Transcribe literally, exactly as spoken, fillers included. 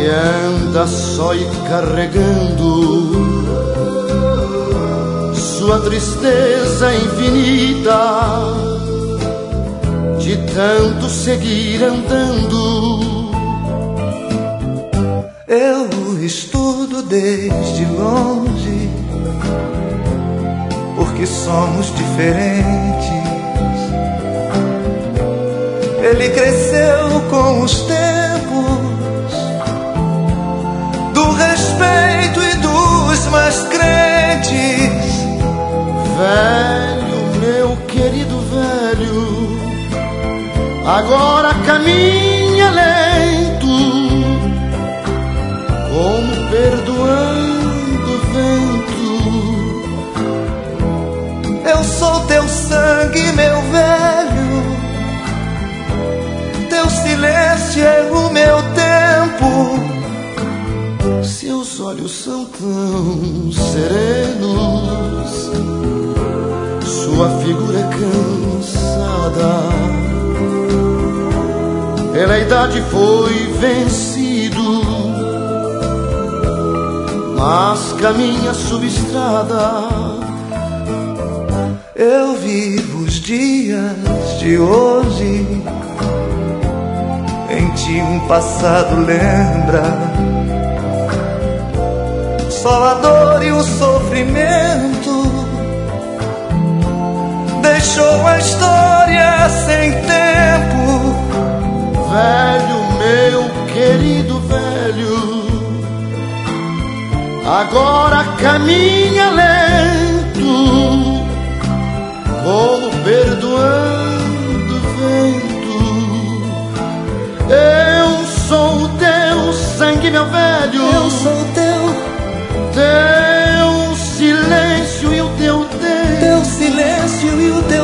que anda só e carregando sua tristeza infinita, de tanto seguir andando. Eu o estudo desde longe, porque somos diferentes. Ele cresceu com os tempos do respeito e dos mais crentes. Velho, meu querido velho, agora caminha lento, como perdoando o vento. Eu sou teu sangue, meu velho, teu silêncio é o meu tempo. Seus olhos são tão serenos, sua figura é cansada, pela idade foi vencido, mas caminha sua estrada. Eu vivo os dias de hoje, em ti um passado lembra, só a dor e o sofrimento deixou a história sem tempo. Velho, meu querido velho, agora caminha lento, como perdoando o vento. Eu sou o teu sangue, meu velho, eu sou o teu, teu silêncio e o teu tempo, teu silêncio e o teu